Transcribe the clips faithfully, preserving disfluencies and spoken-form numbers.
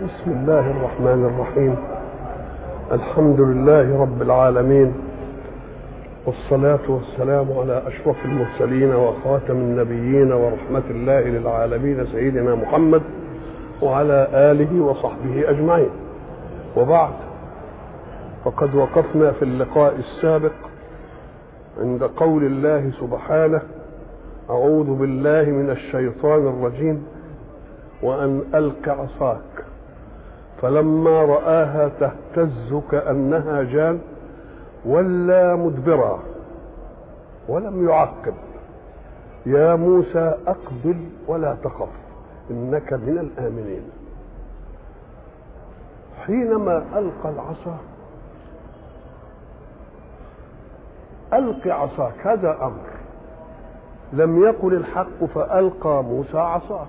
بسم الله الرحمن الرحيم. الحمد لله رب العالمين، والصلاة والسلام على أشرف المرسلين وخاتم النبيين ورحمة الله للعالمين سيدنا محمد وعلى آله وصحبه أجمعين. وبعد، فقد وقفنا في اللقاء السابق عند قول الله سبحانه: أعوذ بالله من الشيطان الرجيم، وأن ألق عصاك فلما رآها تهتز كأنها جان ولى مدبرا ولم يعقب. يا موسى أقبل ولا تخف إنك من الآمنين. حينما ألقى العصا، ألق عصاك، هذا أمر. لم يقل الحق فألقى موسى عصاه،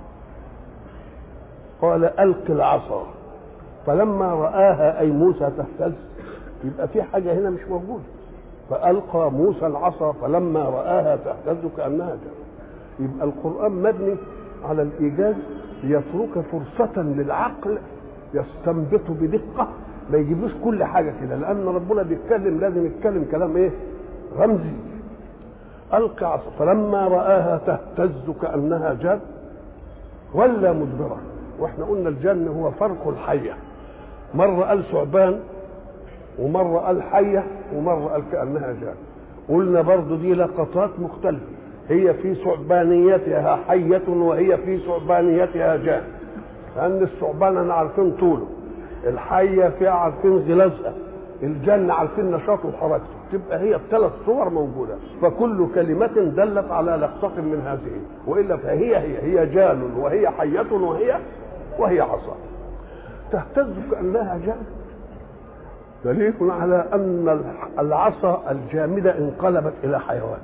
قال ألق العصا فلما رآها أي موسى تهتز، يبقى في حاجة هنا مش موجودة. فألقى موسى العصا فلما رآها تهتز كأنها جان. يبقى القرآن مبني على الإيجاز ليترك فرصة للعقل يستنبط بدقة، ما يجيبوش كل حاجة كده، لأن ربنا بيتكلم لازم يتكلم كلام إيه؟ رمزي. ألقى عصا فلما رآها تهتز كأنها جان ولا مدبرة. واحنا قلنا الجن هو فرق الحية، مرة قال ثعبان ومرة قال حية ومرة قال كأنها جان. قلنا برضو دي لقطات مختلفة، هي في ثعبانيتها حية وهي في ثعبانيتها جان، لأن الثعبان أنا عارفين طوله، الحية فيها عارفين غلازها، الجن عارفين نشاطه وحركته. تبقى هي بثلاث صور موجودة، فكل كلمة دلت على لقطة من هذه، وإلا فهي هي هي جان وهي حية وهي وهي عصا. تهتز كأنها جان دليل على أن العصا الجامدة انقلبت إلى حيوان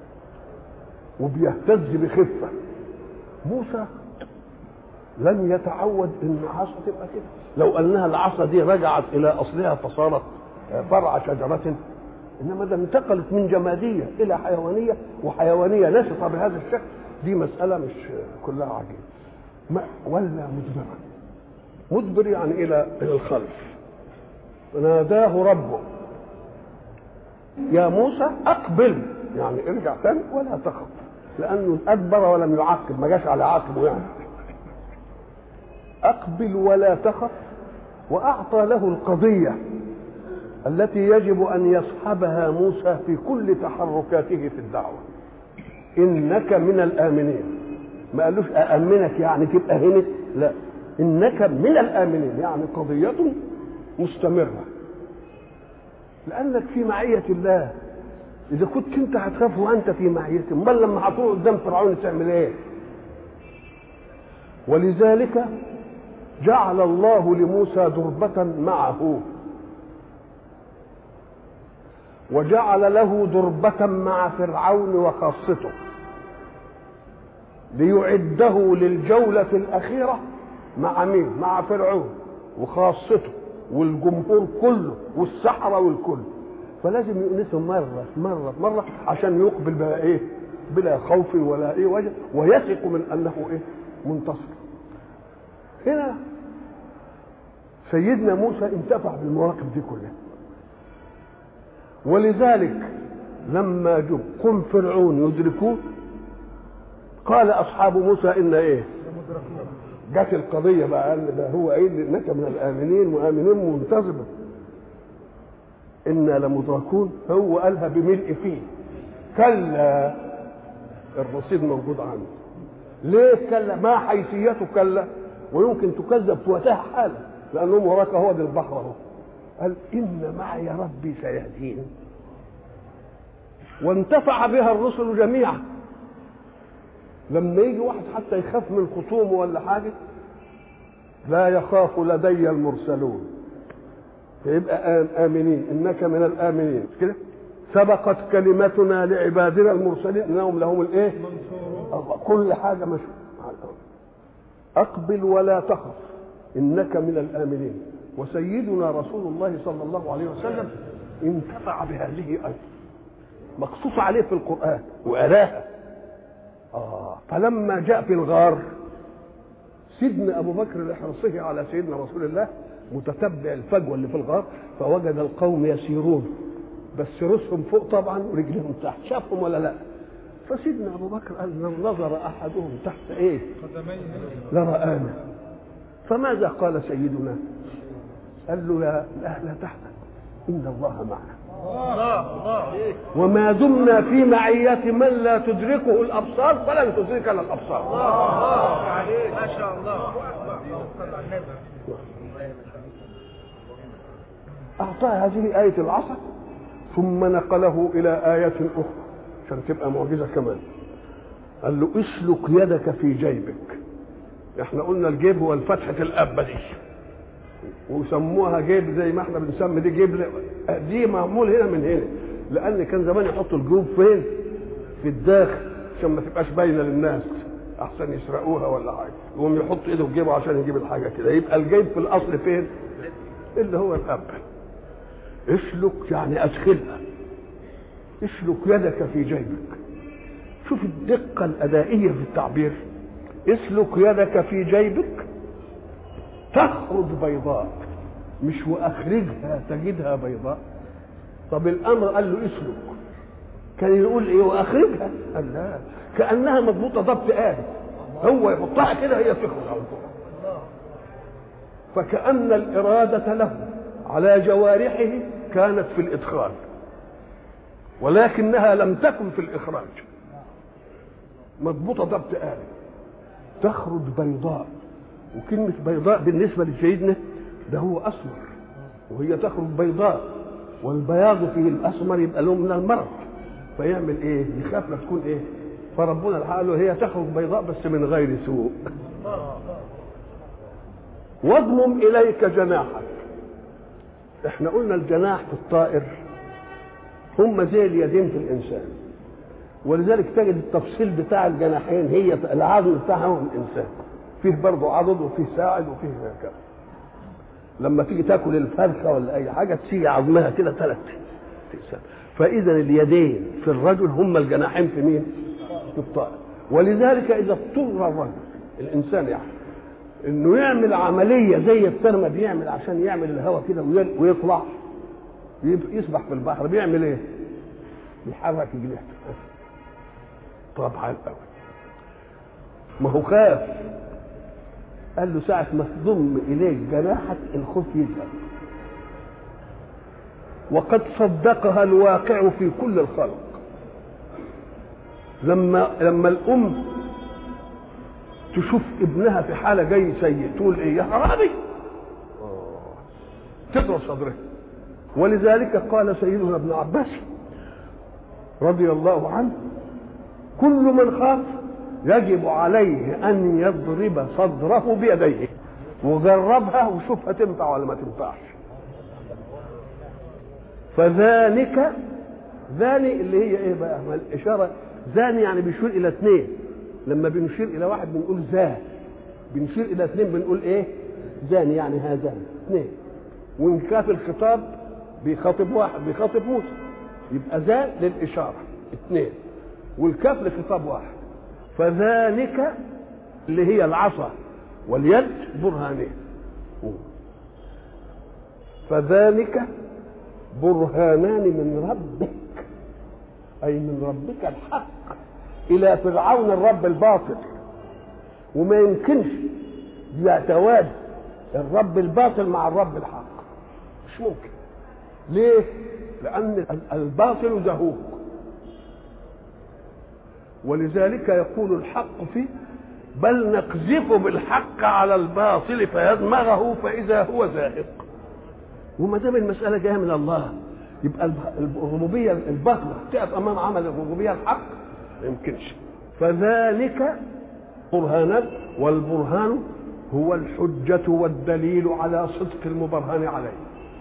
وبيهتز بخفة. موسى لم يتعود ان العصا تبقى كده، لو انها العصا دي رجعت الى اصلها فصارت فرع شجرة، انما ده انتقلت من جمادية الى حيوانية، وحيوانية نشطة بهذا الشكل، دي مسألة مش كلها عجيبة. ولا مدبرا، مدبر يعني الى الى الخلف. ناداه ربه يا موسى اقبل، يعني ارجع تاني ولا تخف، لانه ادبر ولم يعقب، ما جاش على عاقبه يعني. أقبل ولا تخف، وأعطى له القضية التي يجب أن يصحبها موسى في كل تحركاته في الدعوة. إنك من الآمنين، ما قالوش أأمنك يعني تبقى هنا، لا، إنك من الآمنين يعني قضية مستمرة، لأنك في معية الله. إذا كنت أنت هتخاف وأنت في معيته، امال لما هتروح قدام فرعون تعمل إيه؟ ولذلك جعل الله لموسى دربة معه، وجعل له دربة مع فرعون وخاصته، ليعده للجولة الأخيرة مع مين؟ مع فرعون وخاصته والجمهور كله والسحرة والكل. فلازم يؤنسهم مرة مرة مرة عشان يقبل بقى إيه؟ بلا خوف ولا إيه وجه، ويثق من أنه إيه؟ منتصر. هنا سيدنا موسى انتفع بالمواقف دي كلها، ولذلك لما جم قم فرعون يدركوه قال اصحاب موسى ان ايه؟ جت القضيه بقى، قال ده هو قايل انك من الامنين مؤمنين منتظمه، انا لمدركون. هو قالها بملء فيه، كلا الرصيد موجود عنده. ليه كلا؟ ما حيثيته كلا؟ ويمكن تكذب في وقتها حاله، لأنهم وراك هو دي البحر اهو. قال إن معي ربي سيهدين، وانتفع بها الرسل جميعا. لما يجي واحد حتى يخاف من خصومه ولا حاجة، لا يخاف لدي المرسلون، فيبقى آمنين، إنك من الآمنين كده. سبقت كلمتنا لعبادنا المرسلين إنهم لهم الإيه؟ كل حاجة مش أقبل ولا تخف إنك من الآمنين. وسيدنا رسول الله صلى الله عليه وسلم انتفع بهذه أيضا، مقصوص عليه في القرآن وأراها. آه فلما جاء في الغار سيدنا ابو بكر لحرصه على سيدنا رسول الله متتبع الفجوه اللي في الغار، فوجد القوم يسيرون بس رؤوسهم فوق طبعا ورجلهم تحت، شافهم ولا لا؟ فسيدنا ابو بكر قال لو نظر احدهم تحت ايه لرآنا. فماذا قال سيدنا؟ قال له لا لا, لا تحزن ان الله معنا، وما دمنا في معية من لا تدركه الابصار فلن تدركنا الابصار. ما شاء الله. اعطاه هذه آية العصا ثم نقله الى آية اخرى عشان تبقى معجزة كمان. قال له اسلك يدك في جيبك. احنا قلنا الجيب هو الفتحة الأبة دي، وسموها جيب زي ما احنا بنسمي دي جيب، دي معمول هنا من هنا، لان كان زمان يحطوا الجيوب فين؟ في الداخل عشان ما تبقاش باينه للناس، احسن يسرقوها ولا حاجه، يقوم يحط ايده في جيبه عشان يجيب الحاجه كده. يبقى الجيب في الاصل فين؟ اللي هو الأبة. اسلك يعني ادخلها، اسلك يدك في جيبك. شوف الدقه الادائيه في التعبير، اسلك يدك في جيبك تخرج بيضاء، مش واخرجها تجدها بيضاء. طب الامر قال له اسلك، كان يقول ايه واخرجها؟ قال لا، كانها مضبوطه ضبط آلي، هو يحطها كده هي تخرج على طول. فكأن الإرادة له على جوارحه كانت في الإدخال، ولكنها لم تكن في الإخراج، مضبوطه ضبط آلي تخرج بيضاء. وكلمة بيضاء بالنسبة لسيدنا ده هو أسمر، وهي تخرج بيضاء، والبياض فيه الأسمر يبقى له من المرض، فيعمل إيه؟ يخاف لا تكون إيه؟ فربنا الحق له هي تخرج بيضاء بس من غير سوء. واضمم إليك جناحك. إحنا قلنا الجناح في الطائر هم زي اليدين في الإنسان، ولذلك تجد التفصيل بتاع الجناحين هي العضد بتاعهم الإنسان، فيه برضه عضد وفيه ساعد وفيه كذا. لما تيجي تاكل الفرخه ولا اي حاجه تيجي عظمها كده ثلاث اقسام. فاذا اليدين في الرجل هم الجناحين في مين؟ في الطائر. ولذلك اذا اضطر الرجل الانسان يعني انه يعمل عمليه زي الترمه بيعمل عشان يعمل الهواء كده ويطلع يسبح في البحر، بيعمل ايه؟ بيحرك جناحه. طبعا قوي ما هو خاف، قال له ساعة ما تضم إليك جناحك الخوف يذهب. وقد صدقها الواقع في كل الخلق. لما لما الأم تشوف ابنها في حالة جاي سيء تقول إيه؟ يا حرامي، تضرب صدره. ولذلك قال سيدنا ابن عباس رضي الله عنه كل من خاف يجب عليه ان يضرب صدره بيديه، وجربها وشوفها تنفع ولا ما تنفعش. فذلك ذاني اللي هي ايه بقى؟ ما الاشاره ذاني يعني بيشير الى اثنين، لما بنشير الى واحد بنقول ذا، بنشير الى اثنين بنقول ايه؟ ذاني يعني هذان اثنين. وان كان في الخطاب بيخاطب واحد بيخاطب موسى يبقى ذا للاشاره اثنين، والكاف لخطاب واحد. فذلك اللي هي العصا واليد برهانين. فذلك برهانان من ربك، اي من ربك الحق الى فرعون الرب الباطل. وما يمكنش يتوازن الرب الباطل مع الرب الحق، مش ممكن. ليه؟ لان الباطل زهوق، ولذلك يقول الحق فيه بل نقذف بالحق على الباطل فيدمغه فإذا هو زاهق. وما دام المسألة جاية من الله يبقى الربوبية الباطلة تقف أمام عمل الربوبية الحق؟ ما يمكنش. فذلك برهانات، والبرهان هو الحجة والدليل على صدق المبرهن عليه.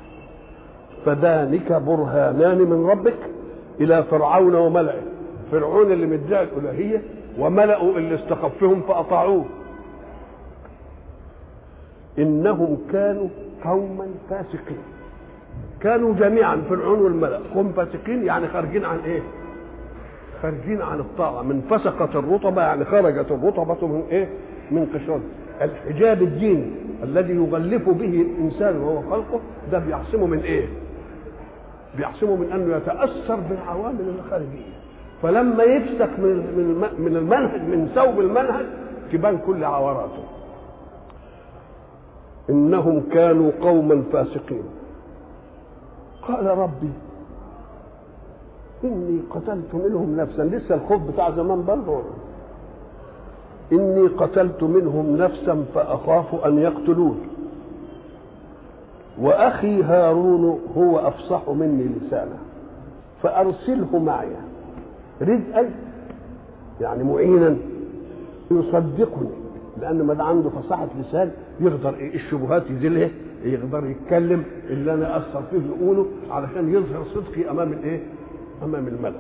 فذلك برهانان من ربك إلى فرعون وملئه، فرعون اللي مدعي الالوهيه وملأوا اللي استخفهم فاطاعوه. انهم كانوا قوما فاسقين، كانوا جميعا فرعون والملأ قوم فاسقين، يعني خارجين عن ايه؟ خارجين عن الطاعه. من فسقت الرطبه يعني خرجت الرطبه من ايه؟ من قشرها. الحجاب الديني الذي يغلف به الانسان وهو خلقه ده بيعصمه من ايه؟ بيعصمه من انه يتاثر بالعوامل الخارجيه. فلما يفسك من من المنهج، من ثوب المنهج، تبان كل عوراته. انهم كانوا قوما فاسقين. قال ربي اني قتلت منهم نفسا، لسه الخوف بتاع زمان برضه، اني قتلت منهم نفسا فاخاف ان يقتلون واخي هارون هو افصح مني لسانا فارسله معي رزقا، يعني معينا يصدقني، لان ما ده عنده فصاحه لسان يقدر ايه الشبهات يزيلها، يقدر يتكلم اللي انا اثر فيه يقوله علشان يظهر صدقي امام الايه؟ امام الملأ.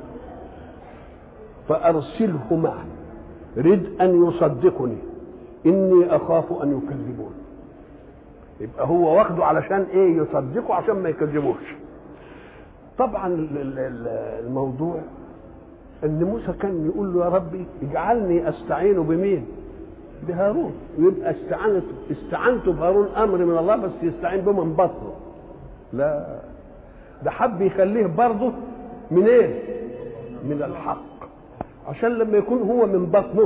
فارسله معي رزقا يصدقني اني اخاف ان يكذبون. يبقى هو واخده علشان ايه؟ يصدقه عشان ما يكذبوش. طبعا الموضوع ان موسى كان يقول له يا ربي اجعلني استعين بمين؟ بهارون. ويبقى استعانت استعنته بهارون امر من الله، بس يستعين به من بطنه. لا، ده حب يخليه برضه من ايه؟ من الحق، عشان لما يكون هو من بطنه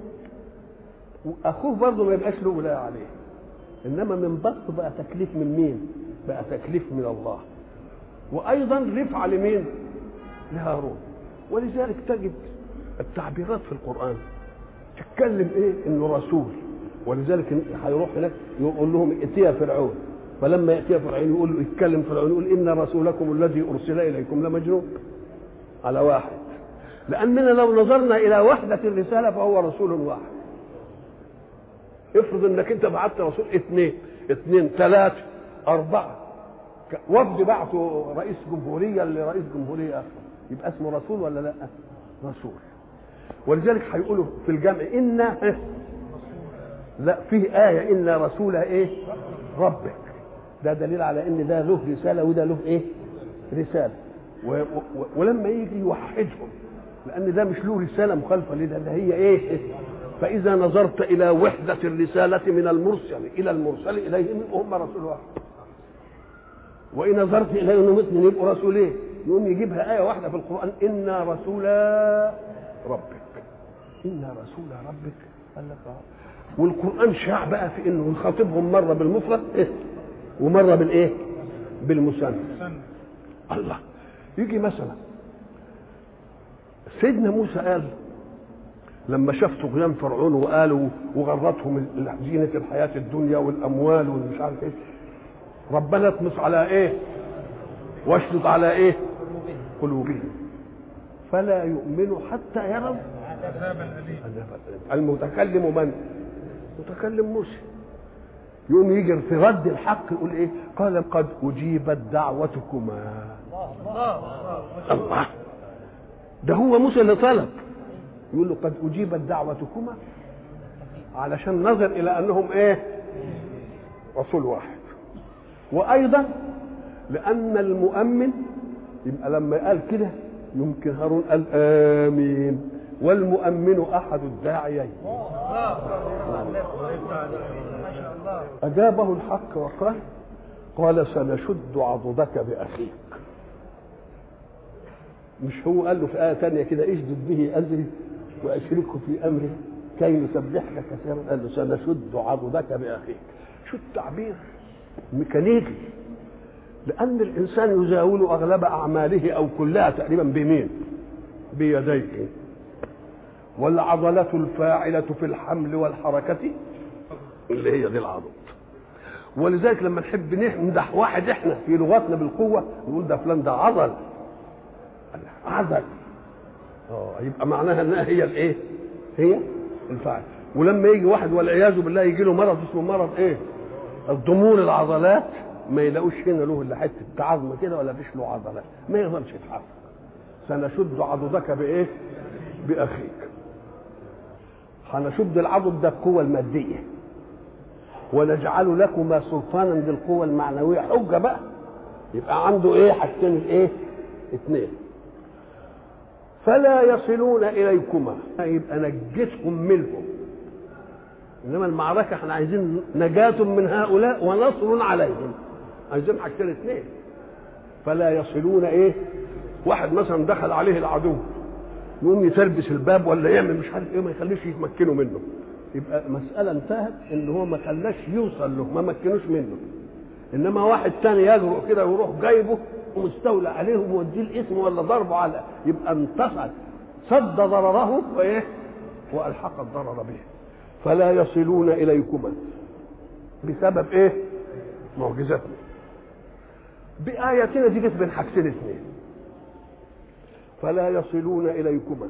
واخوه برضه ما يبقاش له ولايه عليه. انما من بطنه بقى تكليف من مين؟ بقى تكليف من الله. وايضا رفعه لمين؟ لهارون. ولذلك تجد التعبيرات في القران تتكلم ايه؟ انه رسول. ولذلك هيروح هناك يقول لهم ائتيا فرعون، فلما ياتي فرعون يقول له يتكلم فرعون يقول ان رسولكم الذي ارسل اليكم لمجنون. على واحد، لاننا لو نظرنا الى وحده الرساله فهو رسول واحد. افرض انك انت بعت رسول اثنين اثنين ثلاثه اربعه، وفد بعته رئيس جمهوريه لرئيس جمهوريه اخر، يبقى اسمه رسول ولا لا؟ رسول. ولذلك هيقولوا في الجمع ان لا فيه ايه ان رسول ايه؟ ربك. ده دليل على ان ده له رساله وده له ايه؟ رساله. و و ولما يجي يوحدهم، لان ده مش له رساله مخالفه لده، ده هي ايه؟ فاذا نظرت الى وحده الرساله من المرسل الى المرسل اليهم هم رسول واحد. وان نظرت الى انهم اثنين يبقوا رسولين، يقوم يجيبها ايه واحده في القران انا رسول ربك. انا رسول ربك. قال لك اه. والقران شاع بقى في انه يخاطبهم مره بالمفرد إيه؟ ومره بالايه؟ بالمثنى. الله. يجي مثلا سيدنا موسى قال لما شاف طغيان فرعون وقالوا وغرتهم زينة الحياة الدنيا والأموال والمش عارف ايه، ربنا اطمس على ايه؟ واشدد على ايه؟ قلوبهم فلا يؤمنوا حتى يروا عذابا أليما. المتكلم من؟ متكلم موسى. يقوم يجي في رد الحق يقول ايه؟ قال قد أجيبت دعوتكما. الله. ده هو موسى اللي طلب، يقول له قد أجيبت دعوتكما، علشان نظر إلى أنهم إيه؟ رسول واحد. وأيضا لأن المؤمن يبقى لما قال كده يمكن هارون قال آمين، والمؤمن أحد الداعيين. أجابه الحق وقال قال سنشد عضدك بأخيك. مش هو قال له في آية تانية كده اشدد به أزري وأشركه في أمري كي نسبحك كثيرا؟ قال له سنشد عضدك بأخيك. شو التعبير ميكانيكي، لأن الإنسان يزاول أغلب أعماله أو كلها تقريبا بمين؟ بيديه. والعضلة الفاعلة في الحمل والحركة اللي هي دي العضد. ولذلك لما نحب نمدح واحد احنا في لغتنا بالقوة نقول ده فلان ده عضل عضل. اه يبقى معناها انها هي الايه؟ هي الفاعل. ولما يجي واحد والعياذ بالله يجي له مرض اسمه مرض ايه؟ الضمور العضلات، ما يلاقوش هنا له الا حته عظمه كده ولا فيش له عضلات، ما يقدرش يتحرك. سنشد عضدك بايه؟ باخيك. هنشد العضد ده القوه الماديه، ونجعل لكما سلطانا بالقوه المعنويه. حجه بقى يبقى عنده ايه؟ حاجتين الايه؟ اثنين. فلا يصلون اليكما، يبقى نجتهم منهم انما المعركه احنا عايزين نجاة من هؤلاء ونصر عليهم، عايزين حاجتين اثنين. فلا يصلون ايه؟ واحد مثلا دخل عليه العدو يقوم يتلبس الباب ولا يعمل مش عارف ايه، ما يخليش يتمكنوا منه، يبقى مساله انتهت ان هو ما خلاش يوصل له، ما مكنوش منه. انما واحد تاني يجرؤ كده ويروح جايبه ومستولى عليه وموديه الاسم ولا ضربه على، يبقى انتصر، صد ضرره وايه؟ والحق الضرر به. فلا يصلون اليكما بسبب ايه؟ معجزتنا. بآياتنا دي جت بين حاجتين اثنين. فلا يصلون اليكما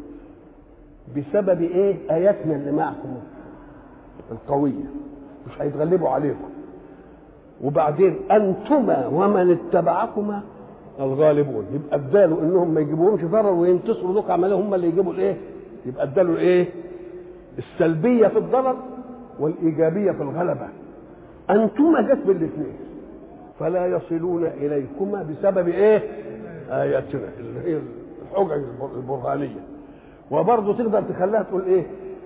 بسبب ايه؟ اياتنا اللي معكم القويه، مش هيتغلبوا عليكم. وبعدين انتما ومن اتبعكما الغالبون، يبقى ادالوا انهم ما يجيبوهمش ضرر وينتصروا لك عملهم هم اللي يجيبوا الايه؟ يبقى ادالوا الايه؟ السلبيه في الضرر والايجابيه في الغلبه. انتما جت بالاثنين. فلا يصلون اليكما بسبب ايه؟ اياتنا اللي هي الحجج البرهانيه. وبرضه تقدر تخليها تقول ايه؟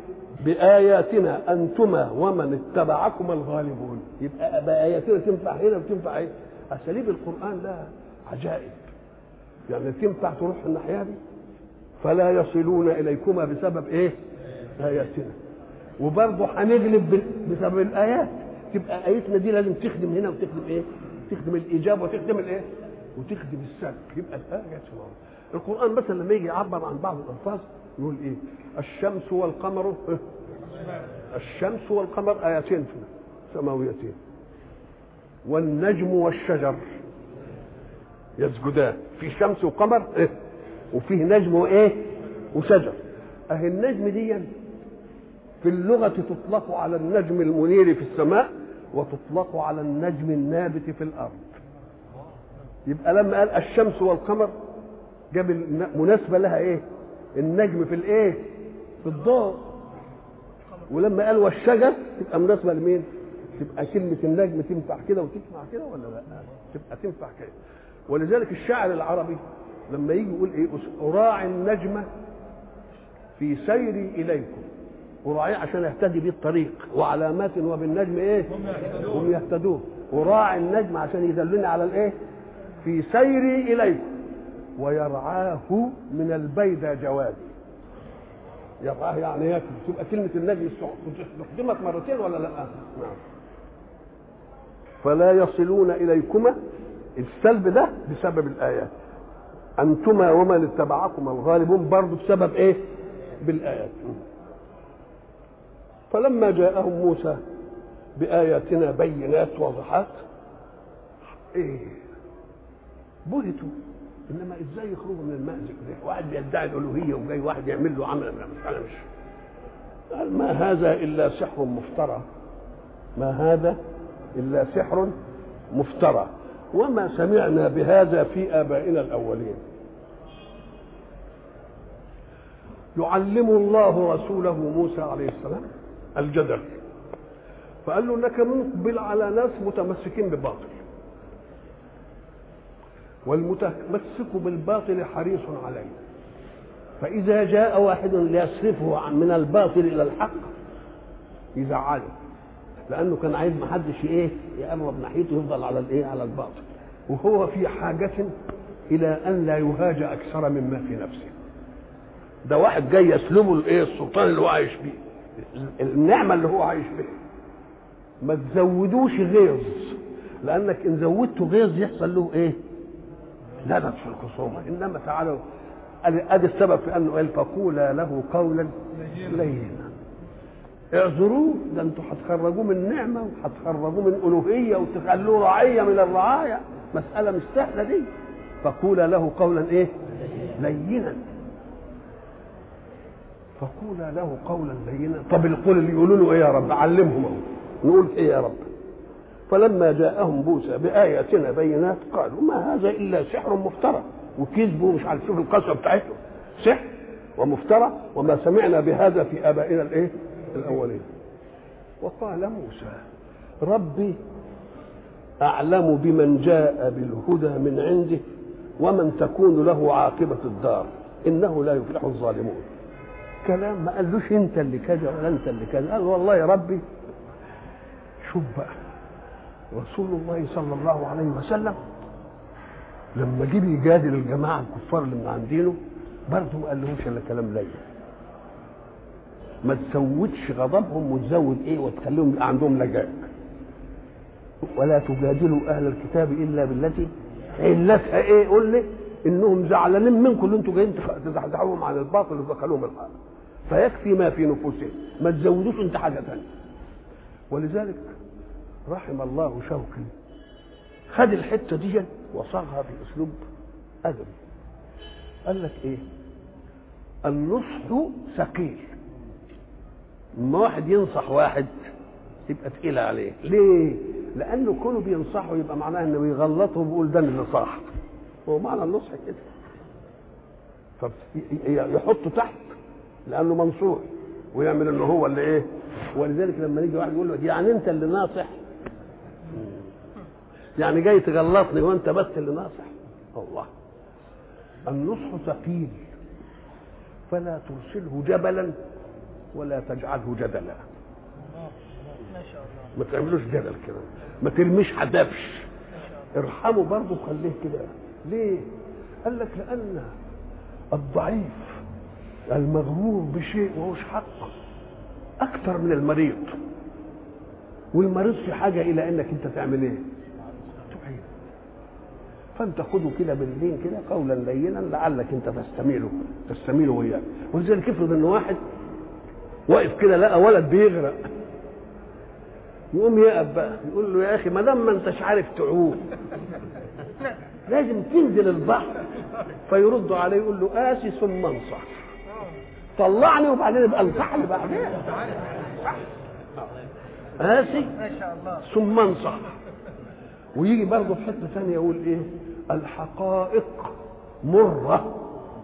بآياتنا أنتما ومن اتبعكم الغالبون. يبقى بآياتنا تنفع هنا وتنفع ايه؟ أساليب القرآن لها عجائب، يعني تنفع تروح الناحية دي. فلا يصلون إليكما بسبب ايه؟ آياتنا. وبرضه هنغلب بسبب الآيات. تبقى آياتنا دي لازم تخدم هنا وتخدم ايه؟ تخدم الإيجاب وتخدم الايه؟ وتخدم السلب. يبقى الآيات القرآن مثلا لما يجي يعبر عن بعض الألفاظ يقول ايه؟ الشمس والقمر، الشمس والقمر آيتين سماويتين، والنجم والشجر يسجدان. في شمس وقمر إيه؟ وفيه نجم وايه؟ وشجر. اهي النجم دي في اللغة تطلق على النجم المنير في السماء وتطلق على النجم النابت في الأرض. يبقى لما قال الشمس والقمر جاب مناسبة لها ايه؟ النجم في الايه؟ في الضوء. ولما قال والشجر تبقى مناسبه لمين؟ تبقى كلمه النجم تنفع كده وتنفع كده ولا لا؟ تبقى تنفع كده. ولذلك الشاعر العربي لما يجي يقول ايه؟ اراعي النجم في سيري اليكم، اراعيه عشان يهتدي بيه الطريق، وعلامات وبالنجم ايه؟ هم يهتدون. اراعي النجم عشان يدلني على الايه؟ في سيري اليكم ويرعاه من البيدى جوادي. يرعاه يعني ياكل. تبقى كلمه النجم استخدمت مرتين ولا لا؟ نعم. فلا يصلون اليكما، السلب ده بسبب الايات. انتما ومن اتبعكما الغالبون برضه بسبب ايه؟ بالايات. فلما جاءهم موسى باياتنا بينات واضحات ايه؟ بهتوا. انما ازاي يخرجوا من المأزق ده؟ واحد بيدعي الالوهيه وجاي واحد يعمل له عمل انا مش قال ما هذا الا سحر مفترى، ما هذا الا سحر مفترى وما سمعنا بهذا في ابائنا الاولين. يعلم الله رسوله موسى عليه السلام الجدل، فقال له انك مقبل على ناس متمسكين بباطل، والمتمسك بالباطل حريص عليه، فإذا جاء واحد ليصرفه من الباطل إلى الحق يزعله، لأنه كان عايز محدش إيه يقرب ناحيته، يفضل على الإيه؟ على الباطل، وهو في حاجة إلى أن لا يهاج أكثر مما في نفسه. ده واحد جاي يسلبه الإيه؟ السلطان اللي هو عايش بيه، النعمة اللي هو عايش بيه. ما تزودوش غيظ، لأنك إن زودته غيظ يحصل له إيه؟ لدت في الخصومه. انما تعالوا ادي السبب في انه قال فقولا له قولا لينا. اعذروه، ده انتوا هتخرجوه من نعمه وهتخرجوه من الوهيه وتخلوه رعيه من الرعايا، مساله مش سهله دي. فقولا له قولا ايه؟ لينا. فقولا له قولا لينا. طب القول اللي يقولوا له ايه يا رب؟ علمهم اهو. نقول ايه يا رب؟ فلما جاءهم موسى بآياتنا بينات قالوا ما هذا إلا سحر مفترى، وكذبوا مش عارف شوف القسوة بتاعتهم، سحر ومفترى وما سمعنا بهذا في آبائنا الايه؟ الأولين. وقال موسى ربي أعلم بمن جاء بالهدى من عنده ومن تكون له عاقبة الدار إنه لا يفلح الظالمون. الكلام ما قالوش انت اللي كذا ولا انت اللي كذا، قال والله يا ربي. شوف بقى رسول الله صلى الله عليه وسلم لما جه يجادل الجماعه الكفار اللي من عندينه برضه ما قالهمش الا كلام لين، ما تزودش غضبهم وتزود ايه وتخليهم عندهم لجاء. ولا تجادلوا اهل الكتاب الا بالتي علتها ايه؟ قول لي انهم زعلانين منكم اللي انتوا جايين تزحزحوهم عن الباطل وتدخلوهم الحق، فيكفي ما في نفوسهم، ما تزودوش انت حاجه ثانيه. ولذلك رحم الله شوقي خد الحته دي وصاغها باسلوب ادبي. قال لك ايه؟ النصح ثقيل. لما واحد ينصح واحد تبقى تقيله عليه. ليه؟ لانه كونه بينصحه يبقى معناه انه بيغلطه وبيقول ده اللي صح. هو معنى النصح كده. فيحطه تحت لانه منصوح ويعمل انه هو اللي ايه. ولذلك لما يجي واحد يقول له يعني انت اللي ناصح، يعني جاي تغلطني وانت بس اللي ناصح. الله. النصح ثقيل فلا ترسله جبلا ولا تجعله جدلا. ما شاء الله. ما تعملوش جدل كده، ما ترميش حدفش، ارحمه برضه خليه كده. ليه؟ قال لك لان الضعيف المغرور بشيء وهوش حق اكثر من المريض، والمريض في حاجه الى انك انت تعمل ايه؟ تعين. فانت خده كده باللين كده قولا لينا لعلك انت تستميله تستميله وياه. ولذلك افرض ان واحد واقف كده لقى ولد بيغرق، يقوم يقف بقى يقول له يا اخي ما دام ما انتش عارف تعوم لازم تنزل البحر. فيرد عليه يقول له آسي ثم انصح، طلعني وبعدين ابقى انصح لي بعدين. آسي ثم انصح. ويجي برضه في حته ثانيه يقول ايه؟ الحقائق مره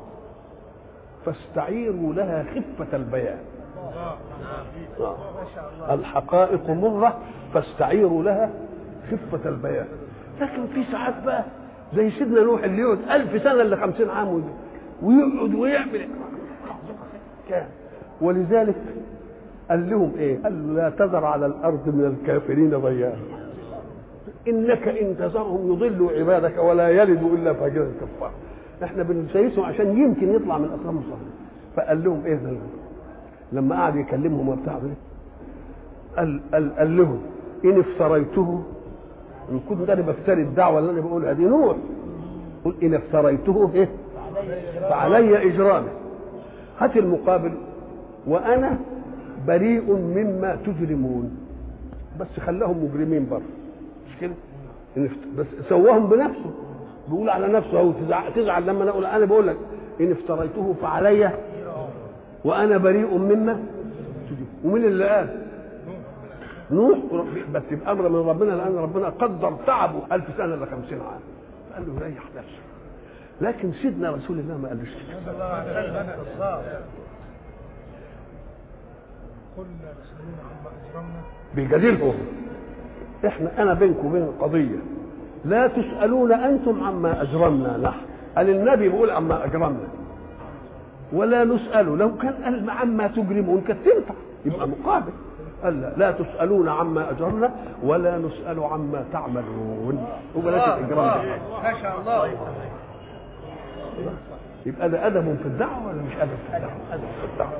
فاستعيروا لها خفه البيان. آه. الحقائق مره فاستعيروا لها خفه البيان. لكن في ساعات بقى زي سيدنا نوح اللي يقعد ألف سنه الا خمسين عام ويقعد ويعمل كان. ولذلك قال لهم ايه؟ قال لا تذر على الارض من الكافرين ضياء انك ان تذرهم يضلوا عبادك ولا يلدوا الا فاجرا كفارا. احنا بنسيسهم عشان يمكن يطلع من اصحاب الصالحين. فقال لهم ايه ده؟ لما قعد يكلمهم وبتاع قال قال قال لهم ان افتريته، ان كنت انا بفتري الدعوه اللي انا بقولها دي نوح، قل ان افتريته ايه؟ فعلي اجرامه. هات المقابل وانا بريء مما تجرمون. بس خلاهم مجرمين برضه مش كده؟ بس سواهم بنفسه، بيقول على نفسه اهو. تزعل, تزعل لما انا اقول انا بقول لك ان افتريته فعلي وانا بريء مما تجرمون. ومين اللي قال؟ نوح. بس بامر من ربنا لان ربنا قدر تعبه ألف سنه الا خمسين عام، قال له ريح نفسك. لكن سيدنا رسول الله ما قالوش كده. قلنا تسألون عما أجرمنا. بيجادلهم. احنا انا بينكم وبين قضيه لا تسالون انتم عما اجرمنا نحن. قال النبي بيقول عما اجرمنا ولا نساله. لو كان قال عما تجرمون كانت تنفع يبقى مقابل. قال لا, لا تسالون عما اجرمنا ولا نسال عما تعملون. وبلاش الاجرام ده. ما شاء الله. يبقى ده ادب في الدعوه ولا مش ادب في الدعوه؟ ادب في الدعوه.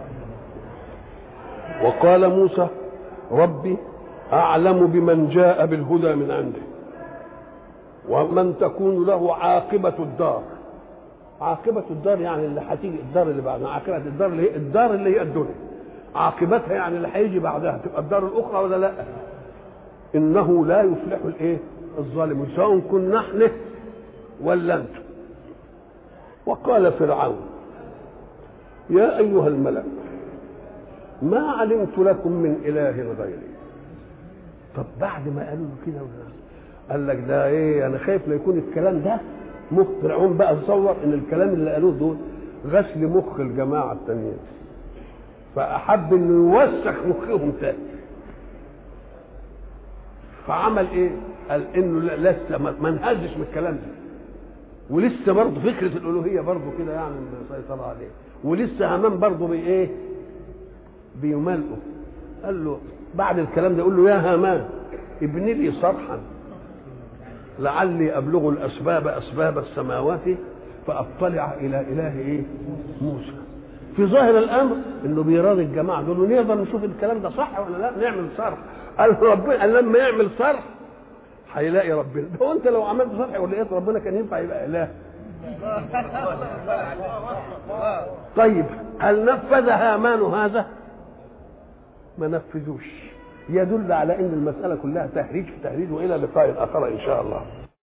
وقال موسى ربي أعلم بمن جاء بالهدى من عنده ومن تكون له عاقبة الدار. عاقبة الدار يعني اللي هتيجي الدار اللي بعدها. عاقبة الدار اللي هي الدار اللي هي الدنيا، عاقبتها يعني اللي هيجي بعدها تبقى الدار الأخرى ولا لا؟ إنه لا يفلح الإيه؟ الظالمون سواء كنا نحن ولا أنتم. وقال فرعون يا أيها الملأ ما علمت لكم من إله غيري. طب بعد ما قالوا له كده قال لك ده ايه؟ انا خايف لا يكون الكلام ده مخ فرعون بقى تصور ان الكلام اللي قالوه دول غسل مخ الجماعه التانيين، فاحب انه يوسخ مخهم تاني. فعمل ايه؟ قال انه لسه ما انهزش من الكلام ده، ولسه برضه فكره الالوهيه برضه كده يعني مسيطره عليه، ولسه هامان برضه بايه؟ بيملئه. قال له بعد الكلام ده يقول له يا هامان ابن لي صرحا لعلي ابلغ الاسباب اسباب السماوات فاطلع الى اله ايه؟ موسى. في ظاهر الامر انه بيراضي الجماعه دول، نقدر نشوف الكلام ده صح ولا لا، نعمل صرح. قال ربنا قال لما يعمل صرح هيلاقي ربنا. هو انت لو عملت صرح ولقيت ربنا كان ينفع يبقى اله؟ طيب هل نفذ هامان هذا؟ ما نفذوش. يدل على ان المساله كلها تهريج في تهريج، والى لقاء اخر ان شاء الله.